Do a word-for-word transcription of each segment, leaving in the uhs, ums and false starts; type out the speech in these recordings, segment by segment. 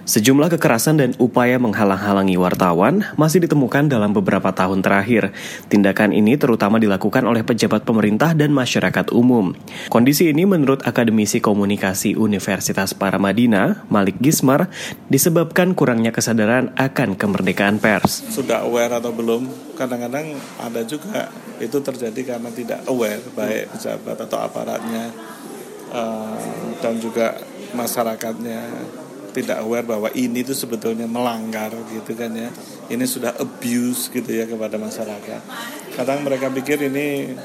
Sejumlah kekerasan dan upaya menghalang-halangi wartawan masih ditemukan dalam beberapa tahun terakhir. Tindakan ini terutama dilakukan oleh pejabat pemerintah dan masyarakat umum. Kondisi ini menurut Akademisi Komunikasi Universitas Paramadina, Malik Gismar, disebabkan kurangnya kesadaran akan kemerdekaan pers. Sudah aware atau belum? Kadang-kadang ada juga itu terjadi karena tidak aware, baik pejabat atau aparatnya uh, dan juga masyarakatnya tidak aware bahwa ini tuh sebetulnya melanggar gitu kan ya. Ini sudah abuse gitu ya kepada masyarakat. Kadang mereka pikir ini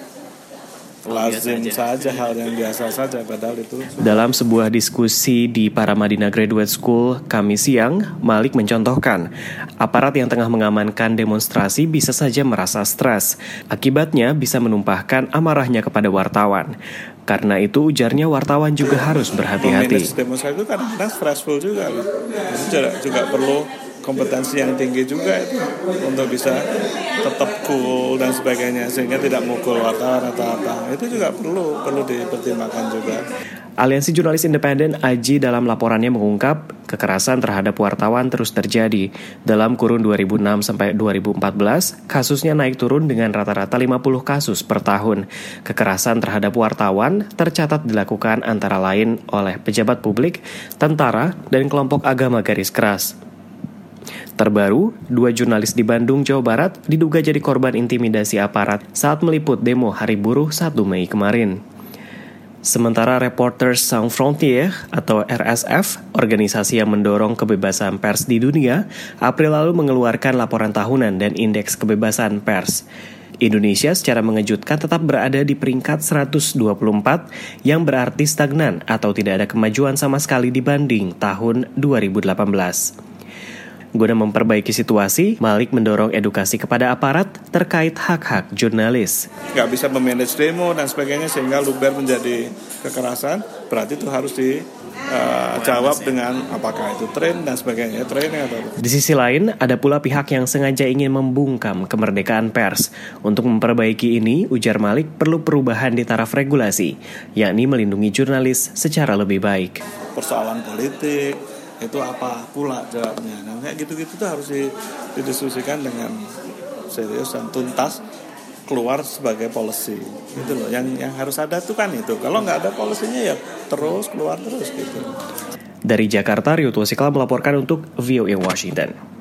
lazim saja, hal yang biasa saja, padahal itu. Dalam sebuah diskusi di Paramadina Graduate School Kamis siang, Malik mencontohkan, aparat yang tengah mengamankan demonstrasi bisa saja merasa stres. Akibatnya bisa menumpahkan amarahnya kepada wartawan. Karena itu ujarnya wartawan juga harus berhati-hati. Memanage demonstrasi itu kadang-kadang stressful juga. Itu juga, juga perlu kompetensi yang tinggi juga itu untuk bisa tetap cool dan sebagainya sehingga tidak mukul wartawan atau apa. Itu juga perlu perlu dipertimbangkan juga. Aliansi Jurnalis Independen A J I dalam laporannya mengungkap kekerasan terhadap wartawan terus terjadi. Dalam kurun dua ribu enam sampai dua ribu empat belas, kasusnya naik turun dengan rata-rata lima puluh kasus per tahun. Kekerasan terhadap wartawan tercatat dilakukan antara lain oleh pejabat publik, tentara, dan kelompok agama garis keras. Terbaru, dua jurnalis di Bandung, Jawa Barat diduga jadi korban intimidasi aparat saat meliput demo Hari Buruh satu Mei kemarin. Sementara Reporters Sans Frontières atau R S F, organisasi yang mendorong kebebasan pers di dunia, April lalu mengeluarkan laporan tahunan dan indeks kebebasan pers. Indonesia secara mengejutkan tetap berada di peringkat seratus dua puluh empat yang berarti stagnan atau tidak ada kemajuan sama sekali dibanding tahun dua ribu delapan belas. Guna memperbaiki situasi, Malik mendorong edukasi kepada aparat terkait hak-hak jurnalis. Nggak bisa memanage demo dan sebagainya sehingga luber menjadi kekerasan, berarti itu harus dijawab uh, dengan apakah itu tren dan sebagainya. Training atau apa. Di sisi lain, ada pula pihak yang sengaja ingin membungkam kemerdekaan pers. Untuk memperbaiki ini, ujar Malik perlu perubahan di taraf regulasi, yakni melindungi jurnalis secara lebih baik. Persoalan politik itu apa pula jawabnya. Nah, kayak gitu-gitu tuh harus didiskusikan dengan serius dan tuntas, keluar sebagai policy. Gitu loh. Yang yang harus ada tuh kan itu. Kalau nggak ada polisinya ya terus keluar terus gitu. Dari Jakarta, Rio Tuasikal melaporkan untuk V O A Washington.